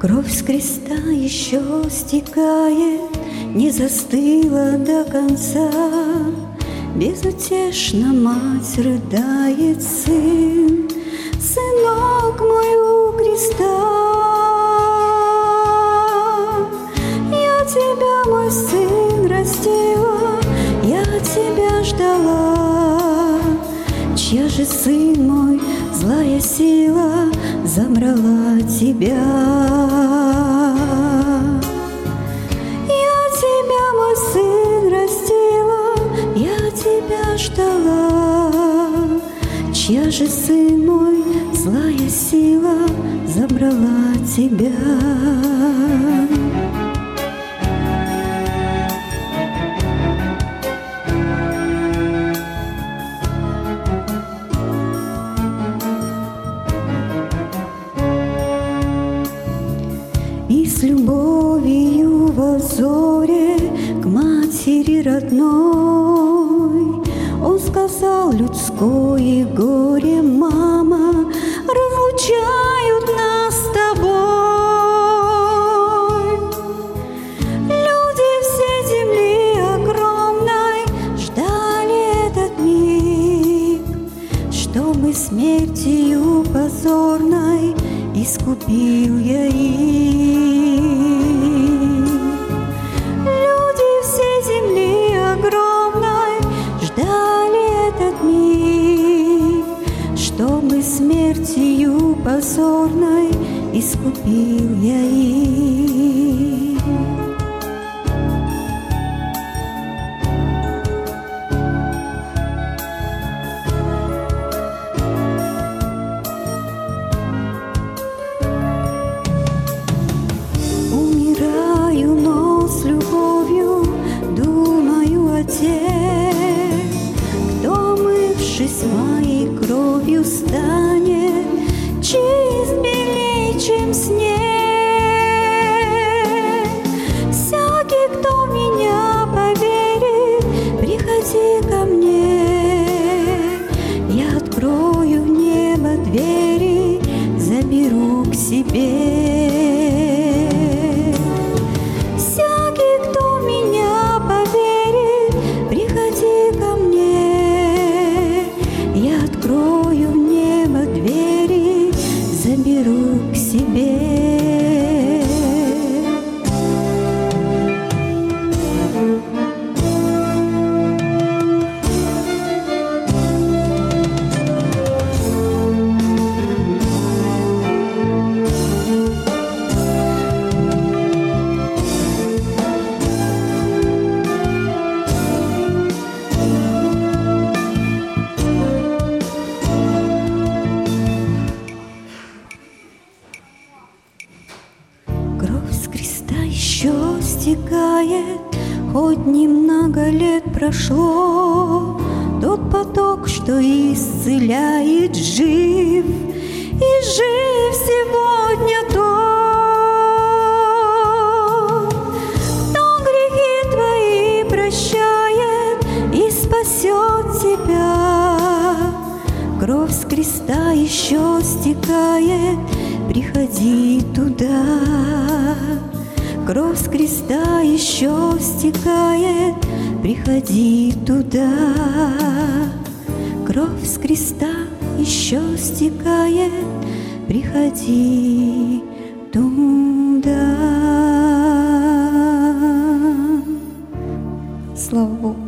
Кровь с креста еще стекает, не застыла до конца. Безутешно мать рыдает, сын, сынок мой у креста. Я тебя, мой сын, растила, я тебя ждала. Чья же, сын мой, злая сила забрала тебя? Я тебя, мой сын, растила, я тебя ждала. Чья же, сын мой, злая сила забрала тебя? И с любовью во взоре к матери родной он сказал людское горе: мама, разлучают нас с тобой. Люди всей земли огромной ждали этот миг, чтобы смертью позорной искупил я их. Люди всей земли огромной ждали этот миг, чтобы смертью позорной искупил я их. Но с любовью думаю о тех, кто, омывшись моей кровью, станет чист белей, чем снег. Всякий, кто в меня поверит, приходи ко мне. Я открою в небо двери, заберу к себе. Открою в небо двери, заберу к себе. Кровь с креста еще стекает, хоть немного лет прошло. Тот поток, что исцеляет, жив, и жив сегодня тот, кто грехи твои прощает и спасет тебя. Кровь с креста еще стекает, приходи туда. Кровь с креста еще стекает, приходи туда. Кровь с креста еще стекает, приходи туда. Слава Богу.